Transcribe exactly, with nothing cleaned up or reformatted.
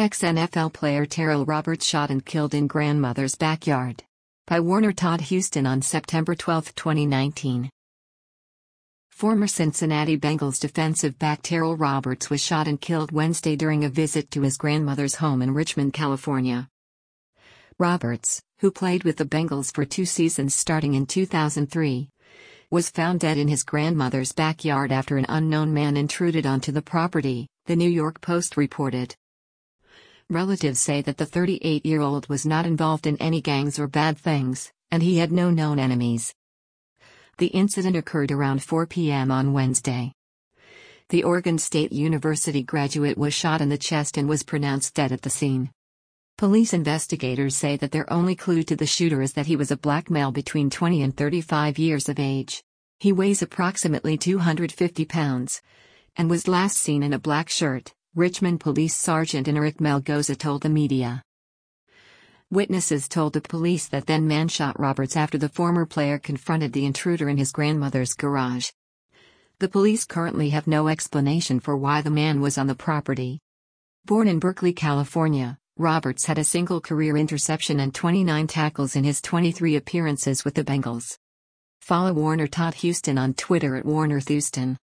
Ex-N F L player Terrell Roberts shot and killed in grandmother's backyard. By Warner Todd Houston on September twelfth, twenty nineteen. Former Cincinnati Bengals defensive back Terrell Roberts was shot and killed Wednesday during a visit to his grandmother's home in Richmond, California. Roberts, who played with the Bengals for two seasons starting in two thousand three, was found dead in his grandmother's backyard after an unknown man intruded onto the property, the New York Post reported. Relatives say that the thirty-eight-year-old was not involved in any gangs or bad things, and he had no known enemies. The incident occurred around four p m on Wednesday. The Oregon State University graduate was shot in the chest and was pronounced dead at the scene. Police investigators say that their only clue to the shooter is that he was a black male between twenty and thirty-five years of age. He weighs approximately two hundred fifty pounds and was last seen in a black shirt, Richmond Police Sergeant Enric Melgoza told the media. Witnesses told the police that then-man shot Roberts after the former player confronted the intruder in his grandmother's garage. The police currently have no explanation for why the man was on the property. Born in Berkeley, California, Roberts had a single career interception and twenty-nine tackles in his twenty-three appearances with the Bengals. Follow Warner Todd Houston on Twitter at Warner Houston.